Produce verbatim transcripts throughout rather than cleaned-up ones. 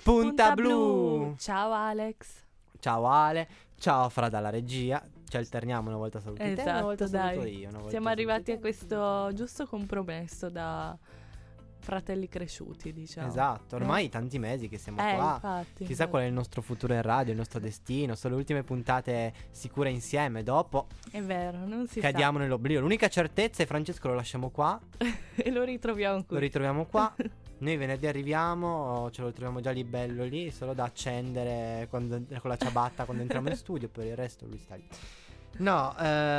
Spunta Blu. Ciao Alex. Ciao Ale, ciao Fra dalla regia. Ci alterniamo, una volta saluti te, Esatto, una volta dai. saluto io. Una volta Siamo saluti arrivati te. a questo giusto compromesso da fratelli cresciuti, diciamo. Esatto, ormai tanti mesi che siamo Eh, qua. infatti. Chissà qual è il nostro futuro in radio, il nostro destino. Sono le ultime puntate sicure insieme. Dopo È vero, non si cadiamo nell'oblio. L'unica certezza è Francesco lo lasciamo qua, sa. E lo ritroviamo qui. lo ritroviamo qua. Noi venerdì arriviamo, ce lo troviamo già lì bello lì, solo da accendere quando- con la ciabatta quando entriamo in studio. Per il resto lui sta lì. No,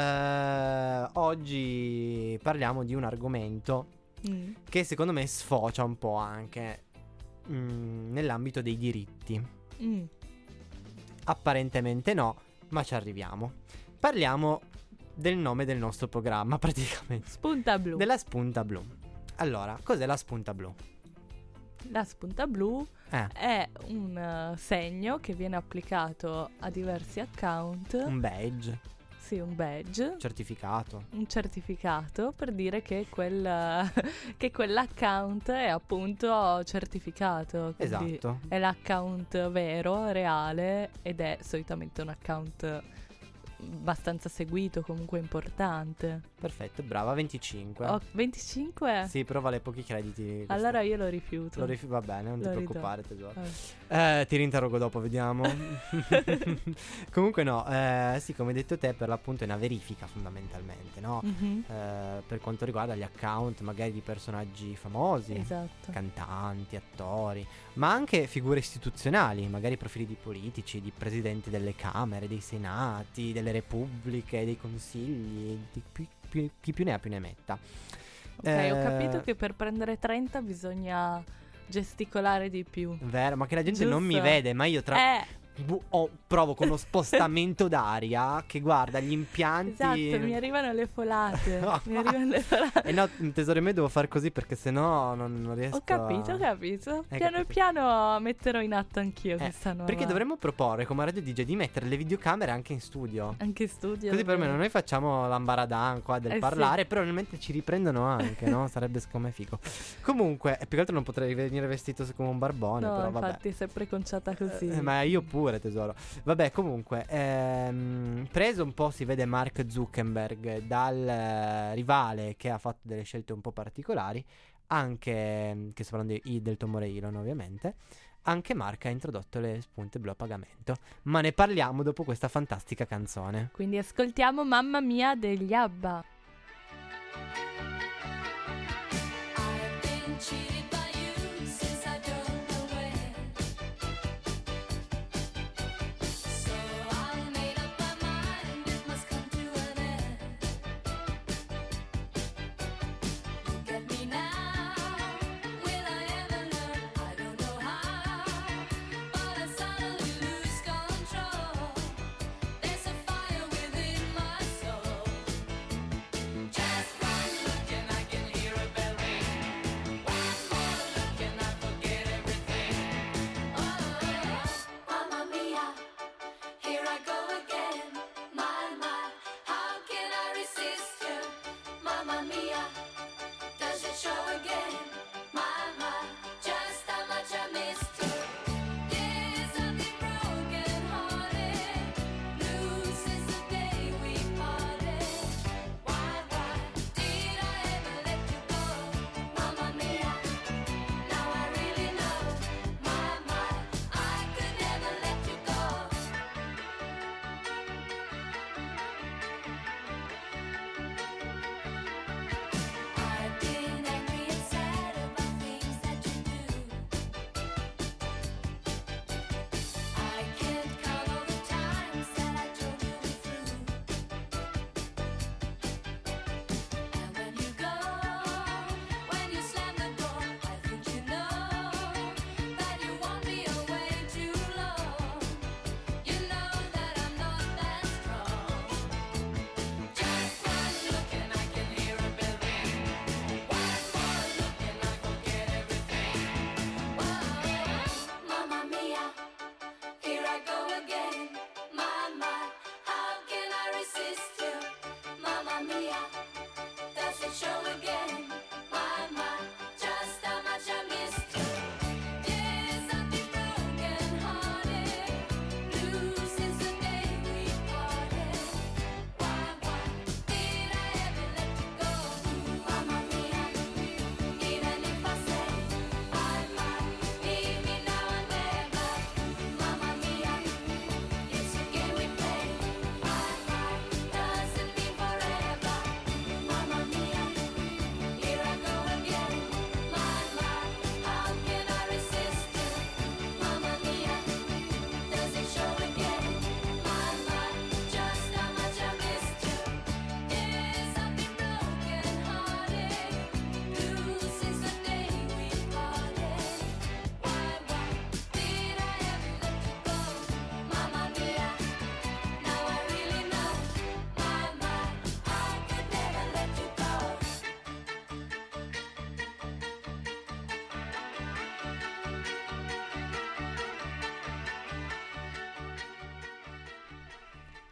eh, oggi parliamo di un argomento Mm. che secondo me sfocia un po' anche mm, nell'ambito dei diritti. Mm. Apparentemente no, ma ci arriviamo. Parliamo del nome del nostro programma, praticamente. Spunta blu. Della spunta blu. Allora, cos'è la spunta blu? La spunta blu Eh, è un eh, segno che viene applicato a diversi account. un badge, Sì, un badge. certificato. Un certificato per dire che, quel, che quell'account è appunto certificato. Quindi Esatto. è l'account vero, reale, ed è solitamente un account abbastanza seguito, comunque importante. Perfetto, brava, venticinque. Oh, venticinque? Sì, però vale pochi crediti. questo. Allora io lo rifiuto. Lo rifi- va bene, non ti Lo preoccupare tesoro. Eh. Eh, ti rinterrogo dopo, vediamo. Comunque no, eh, sì, come hai detto te, per l'appunto è una verifica fondamentalmente, no? Mhm. Eh, per quanto riguarda gli account magari di personaggi famosi, Esatto. cantanti, attori, ma anche figure istituzionali, magari profili di politici, di presidenti delle camere, dei senati, delle repubbliche, dei consigli, di più, più- chi più ne ha più ne metta. Ok, Eh, ho capito che per prendere trenta bisogna gesticolare di più. Vero, ma che la gente non mi Giusto. vede, ma io tra... Eh, Bu- oh, provo con uno spostamento d'aria che guarda gli impianti. esatto, mi arrivano le folate. No. Mi arrivano le folate. E no, tesoro mio, devo far così perché sennò non, non riesco Ho capito, a... ho capito. Hai Piano capito? piano metterò in atto anch'io Eh, questa nuova. Perché dovremmo proporre come Radio D J di mettere le videocamere anche in studio. Anche in studio. Così perlomeno davvero. noi facciamo l'ambaradan qua del Eh, sì. parlare, però mentre ci riprendono anche, no? Sarebbe secondo me figo. Comunque, e più che altro non potrei venire vestito come un barbone, No, però vabbè. infatti è sempre conciata così. Eh, ma io pure, tesoro. Vabbè, comunque, ehm, preso un po' si vede Mark Zuckerberg dal eh, rivale che ha fatto delle scelte un po' particolari, anche, che sto parlando di, del Tomore Elon ovviamente, anche Mark ha introdotto le spunte blu a pagamento, ma ne parliamo dopo questa fantastica canzone. Quindi ascoltiamo Mamma Mia degli Abba. I've been cheated by you since I don't know when. So I made up my mind it must come to an end. Look at me now, will I ever learn? I don't know how, but I suddenly lose control. There's a fire within my soul. Just one look and I can hear a bell ring. One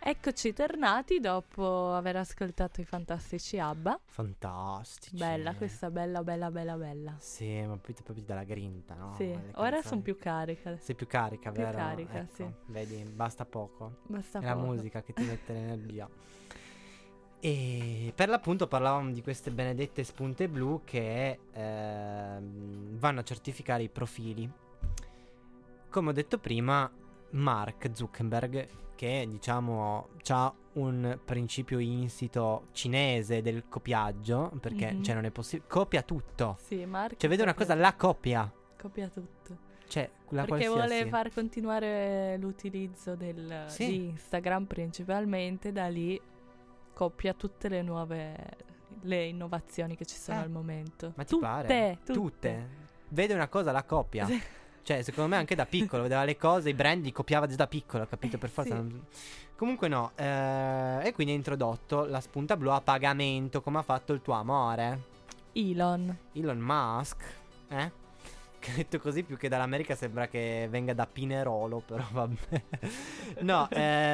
Eccoci tornati dopo aver ascoltato i fantastici ABBA. Fantastici. Bella questa, bella, bella, bella, bella. Sì, ma poi proprio dalla grinta, no? Sì, Le ora canzoni. sono più carica. Sei più carica, Più vero? carica, Ecco, sì. Vedi, basta poco. Basta È la poco. musica che ti mette l'energia. E per l'appunto parlavamo di queste benedette spunte blu che ehm, vanno a certificare i profili. Come ho detto prima, Mark Zuckerberg, che diciamo ha un principio insito cinese del copiaggio, perché Mhm. cioè non è possibile, copia tutto. Sì, Mark Cioè vede una copia- cosa, la copia. copia tutto. Cioè, la Perché qualsiasi. vuole far continuare l'utilizzo del, Sì. di Instagram principalmente, da lì copia tutte le nuove le innovazioni che ci sono Eh, al momento. Ma ti tutte, pare? tutte. Vede una cosa, la copia. Sì. Cioè, secondo me anche da piccolo vedeva le cose, i brand li copiava già da piccolo, capito? Per forza. Sì. non- Comunque no. eh, e quindi ha introdotto la spunta blu a pagamento, come ha fatto il tuo amore, Elon. Elon Musk. Eh? Che detto così più che dall'America sembra che venga da Pinerolo, però vabbè. No,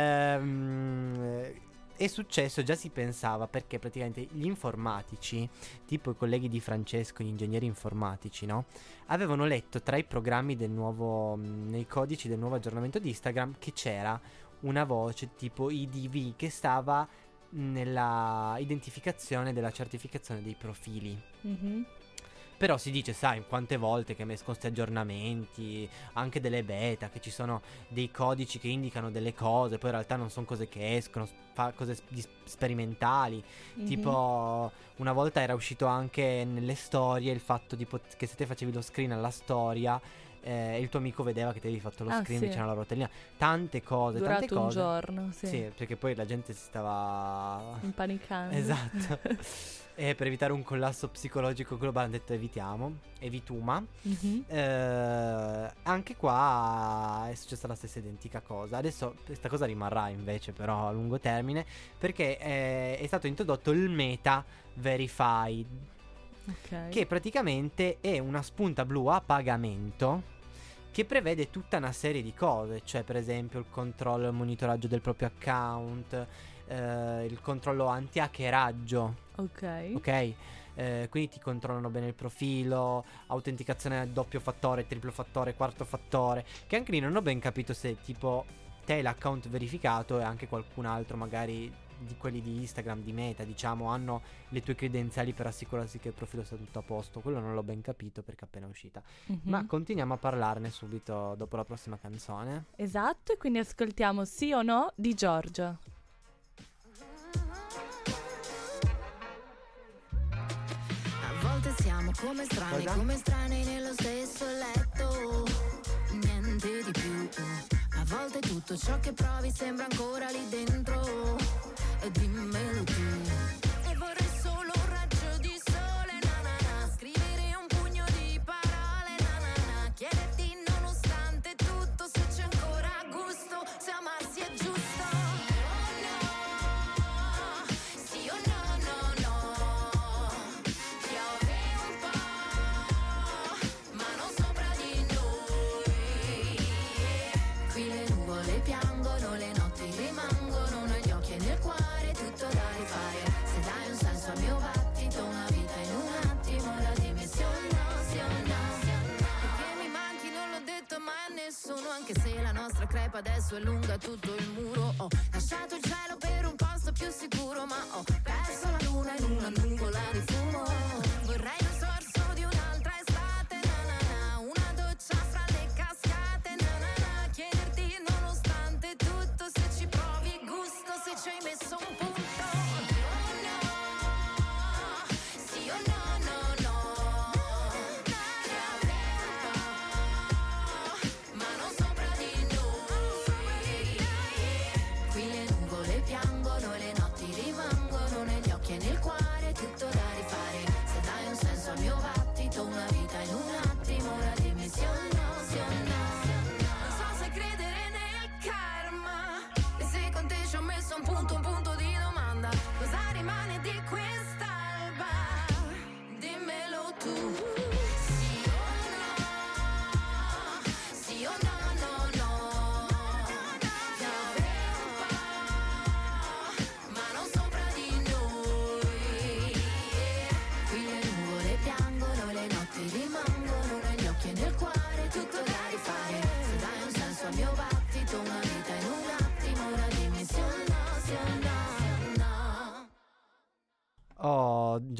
ehm, è successo, già si pensava, perché praticamente gli informatici, tipo i colleghi di Francesco, gli ingegneri informatici, no? Avevano letto tra i programmi del nuovo, mh, nei codici del nuovo aggiornamento di Instagram, che c'era una voce tipo I D V che stava nella identificazione della certificazione dei profili. Mhm. Però si dice, sai, quante volte che escono questi aggiornamenti, anche delle beta, che ci sono dei codici che indicano delle cose, poi in realtà non sono cose che escono, fa cose sp- di- sperimentali. Mhm. Tipo, una volta era uscito anche nelle storie il fatto di pot- che se te facevi lo screen alla storia, eh, il tuo amico vedeva che te avevi fatto lo Ah, screen sì. vicino alla rotellina. Tante cose, Durato tante un cose. giorno, sì. Sì, perché poi la gente si stava... Impanicando. Esatto. E per evitare un collasso psicologico globale hanno detto evitiamo, evituma. Mhm. Eh, anche qua è successa la stessa identica cosa. Adesso questa cosa rimarrà invece però a lungo termine, perché eh, è stato introdotto il Meta Verified, Ok. che praticamente è una spunta blu a pagamento che prevede tutta una serie di cose, cioè per esempio il controllo e il monitoraggio del proprio account, eh, il controllo anti-hackeraggio. Ok. Ok, eh, quindi ti controllano bene il profilo, autenticazione a doppio fattore, triplo fattore, quarto fattore, che anche lì non ho ben capito se tipo te hai l'account verificato e anche qualcun altro magari di quelli di Instagram, di Meta, diciamo, hanno le tue credenziali per assicurarsi che il profilo sia tutto a posto. Quello non l'ho ben capito perché è appena uscita. Mhm. Ma continuiamo a parlarne subito dopo la prossima canzone. Esatto, e quindi ascoltiamo Sì o No di Giorgia. A volte siamo come strani, Cosa? come strani nello stesso letto, niente di più. A volte tutto ciò che provi sembra ancora lì dentro, e dimmelo tu. E vorrei solo un raggio di sole, na na na, scrivere un pugno di parole, na na na, chiederti nonostante tutto se c'è ancora gusto, se amarsi è giusto. Oh no, sì o no, no, no. Piove un po', ma non sopra di noi. Qui le nuvole piangono, le notti rimangono negli occhi e nel cuore, tutto da rifare. Se dai un senso al mio battito, una vita in un attimo, ora dimmi sì o no, sì o no. Perché mi manchi, non l'ho detto mai a nessuno, anche se la nostra crepa adesso è lunga tutto il muro. Ho lasciato il cielo per un posto più sicuro, ma ho perso la luna in una nuvola di fumo. Vorrei un sorso di un'altra estate, na na na, una doccia fra le cascate, na na na, chiederti nonostante tutto se ci provi gusto, se ci hai messo un punto. Oh no, sì o no, no, no. Piove un po', ma non sopra di noi. Qui le nuvole piangono, le notti rimangono negli occhi e nel cuore, tutto da rifare. Se dai un senso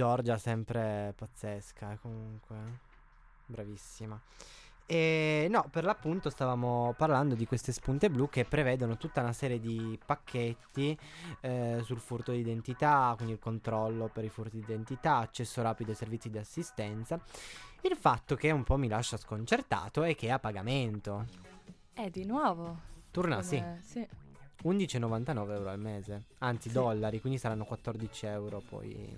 Giorgia sempre pazzesca, eh, comunque bravissima. E no, per l'appunto stavamo parlando di queste spunte blu che prevedono tutta una serie di pacchetti eh, sul furto di identità, quindi il controllo per i furti di identità, accesso rapido ai servizi di assistenza. Il fatto che un po' mi lascia sconcertato è che è a pagamento. Eh, di nuovo. Torna Come- sì, sì. undici virgola novantanove euro al mese, anzi Sì. dollari, quindi saranno quattordici euro poi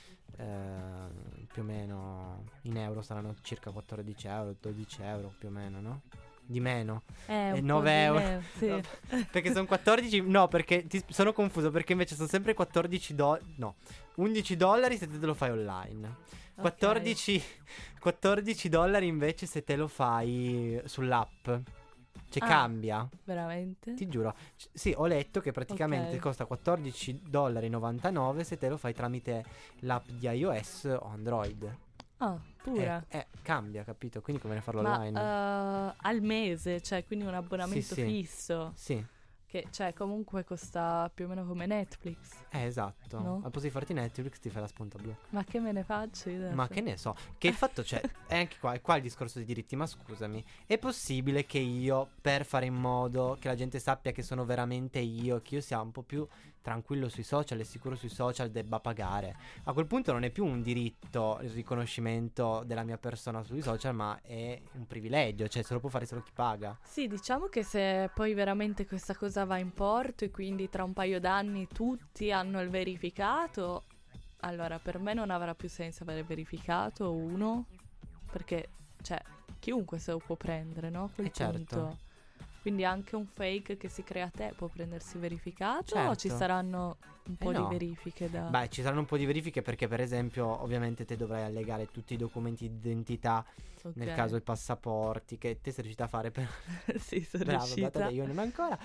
eh, più o meno in euro saranno circa quattordici euro, dodici euro più o meno, no? Di meno. Eh, E un po' nove di euro. meno, sì. Perché sono quattordici, no, perché ti sono confuso perché invece sono sempre quattordici dollari, no, undici dollari se te lo fai online. Ok. quattordici, quattordici dollari invece se te lo fai sull'app. Cioè Ah. cambia. Veramente? Ti giuro. C- sì, ho letto che praticamente Ok. costa quattordici dollari e novantanove se te lo fai tramite l'app di iOS o Android. Ah, pure. Eh, eh, cambia, capito? Quindi come farlo Ma online? eh, al mese, cioè quindi un abbonamento Sì, sì. fisso, Sì, che cioè comunque costa più o meno come Netflix. eh, esatto. No? Al posto di farti Netflix ti fai la spunta blu. Ma che me ne faccio io adesso? Ma che ne so, che il fatto c'è, è anche qua, è qua il discorso di diritti, ma scusami, è possibile che io, per fare in modo che la gente sappia che sono veramente io, che io sia un po' più tranquillo sui social e sicuro sui social, debba pagare? A quel punto non è più un diritto il riconoscimento della mia persona sui social, ma è un privilegio, cioè se lo può fare solo chi paga. Sì, diciamo che se poi veramente questa cosa va in porto e quindi tra un paio d'anni tutti hanno il verificato, allora per me non avrà più senso avere verificato uno, perché cioè chiunque se lo può prendere, no? A quel Eh, certo. punto. Quindi anche un fake che si crea a te può prendersi verificato o Certo. ci saranno un po' no. di verifiche da... Beh, ci saranno un po' di verifiche perché per esempio ovviamente te dovrai allegare tutti i documenti di identità, Ok. nel caso i passaporti, che te sei riuscita a fare per... Sì, sono Bravo, riuscita. guarda, io non ancora.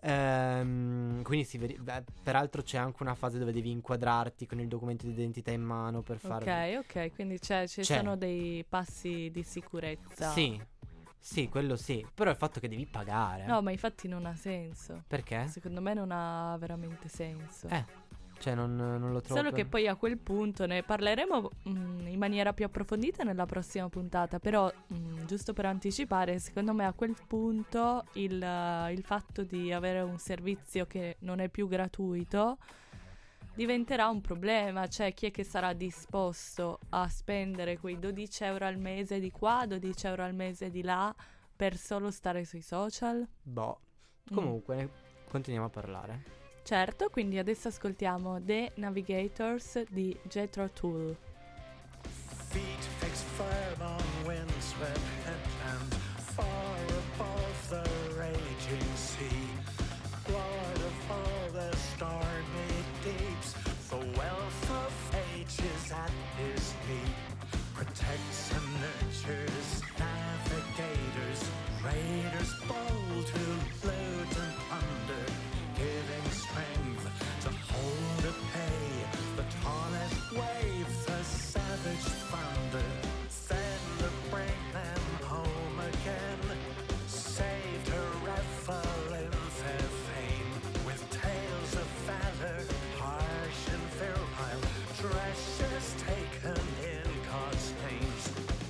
Ehm, quindi si veri- beh, peraltro c'è anche una fase dove devi inquadrarti con il documento di identità in mano per fare... Ok, ok, quindi c'è- ci C'è. sono dei passi di sicurezza. Sì, sì, quello sì. Però il fatto che devi pagare. No, ma infatti non ha senso. Perché? Secondo me non ha veramente senso. Eh, cioè non, non lo trovo... Solo per- che poi a quel punto ne parleremo mm, in maniera più approfondita nella prossima puntata, però mm, giusto per anticipare, secondo me a quel punto il, eh, il fatto di avere un servizio che non è più gratuito diventerà un problema, cioè chi è che sarà disposto a spendere quei dodici euro al mese di qua, dodici euro al mese di là per solo stare sui social? Boh. Mm. Comunque, continuiamo a parlare. Certo, quindi adesso ascoltiamo The Navigators di Jethro Tull. Feet fixed firm on windswept headland, far above the raging sea. Lord of all the stormy deeps, the wealth of ages at his feet. Protects and nurtures navigators, raiders bold who loot and plunder, giving strength to hold at bay the tallest wave, the savage thunder. Then to bring them home again, saved her revel in fair fame, with tales of valor, harsh and virile, treasures taken in God's names.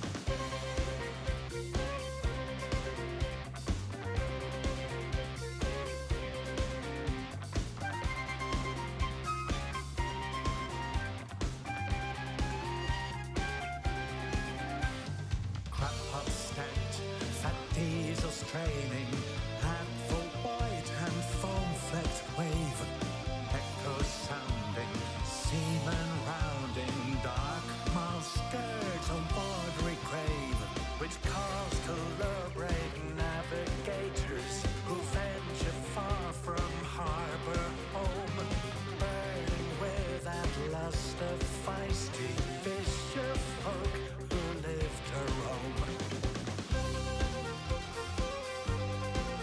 Crackpot stacked, fat diesels training, and the white and foam-flecked wave. Echoes sounding, seamen rounding, dark miles skirts a watery grave, which calls to lure-brave navigators who venture far from harbor home, burning with that lust of feisty fisher folk who live to roam.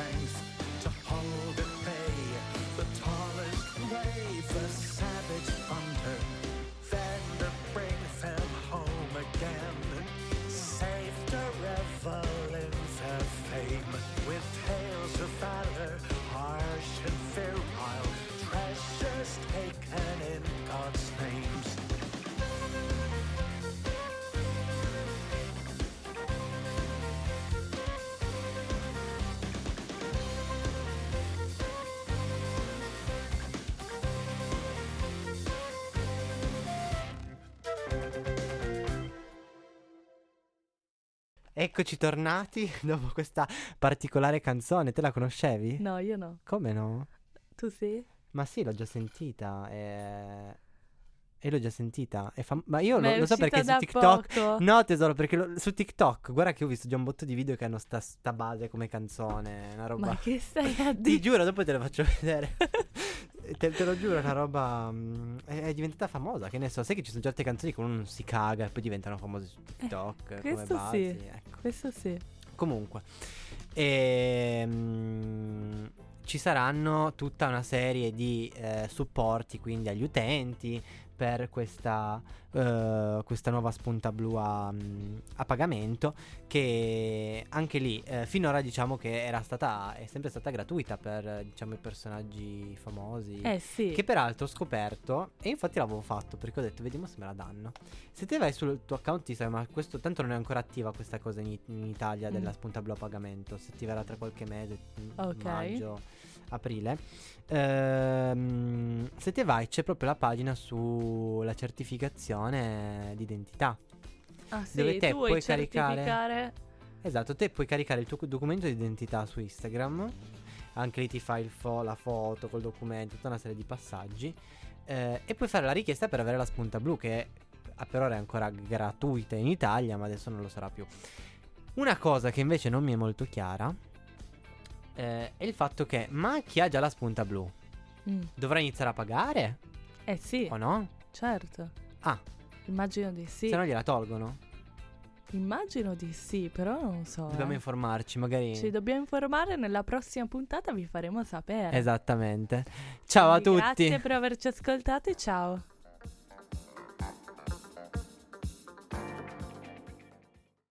strength to hold at bay the tallest wave, the savage thunder, then to bring them home again, safe to revel in their fame, with tales of valor, harsh and virile, treasures taken in God's names. Eccoci tornati dopo questa particolare canzone. Te la conoscevi? No, io no. Come no? Tu sì? Ma sì, l'ho già sentita. E, e l'ho già sentita. È fam- Ma io Ma lo, è lo so uscita perché su da TikTok. poco. No, tesoro, perché lo- su TikTok, guarda che ho visto già un botto di video che hanno sta, sta base come canzone. Una roba. Ma che stai a Ti dire? giuro, dopo te lo faccio vedere. te, te lo giuro, è una roba. mm, È, è diventata famosa. Che ne so, sai che ci sono certe canzoni che uno non si caga e poi diventano famose su TikTok. come questo basi. sì. Ecco. Questo sì. Comunque, ehm, ci saranno tutta una serie di eh, supporti quindi agli utenti per questa, eh, questa nuova spunta blu a, mm, a pagamento, che anche lì eh, finora diciamo che era stata è sempre stata gratuita per eh, diciamo i personaggi famosi. Eh sì. Che peraltro ho scoperto, e infatti l'avevo fatto perché ho detto vediamo se me la danno. Se te vai sul tuo account Instagram, ma questo tanto non è ancora attiva questa cosa in, in Italia della Mm. spunta blu a pagamento, se ti verrà tra qualche mese, mm, Ok. maggio, aprile. Ehm, se te vai c'è proprio la pagina sulla certificazione d'identità. Ah sì, dove te tu vuoi puoi caricare- certificare. Esatto, te puoi caricare il tuo documento di identità su Instagram. Anche lì ti fai il fo- la foto col documento, tutta una serie di passaggi. eh, e puoi fare la richiesta per avere la spunta blu, che a per ora è ancora gratuita in Italia, ma adesso non lo sarà più. Una cosa che invece non mi è molto chiara eh, è il fatto che, ma chi ha già la spunta blu Mm. dovrà iniziare a pagare Eh sì, o no? certo. Ah, Immagino di sì. se no gliela tolgono. Immagino di sì, però non so. Dobbiamo eh. informarci, magari. Ci dobbiamo informare, nella prossima puntata vi faremo sapere. Esattamente. Ciao a Quindi tutti. Grazie per averci ascoltato e ciao.